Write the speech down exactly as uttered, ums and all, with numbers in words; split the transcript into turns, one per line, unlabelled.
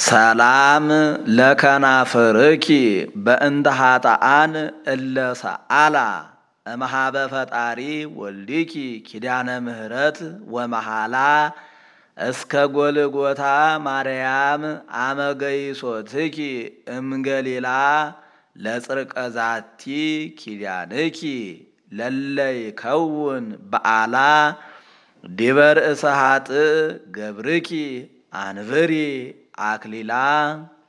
ሰላም ለከናፍርኪ በእንተ ኃጥአን እለ ሰአላ እምኀበ ፈጣሪ ወልድኪ ኪዳነ ምህረት ወመሃላ እስከ ጎልጎታ ማርያም አመገይሶትኪ እምገሊላ ለጽርቀ ዛቲ ኪዳንኪ ለለይ ከውን በዓላ ዲበር እሰሃጥ ገብርኪ አንብሪ አክሊላ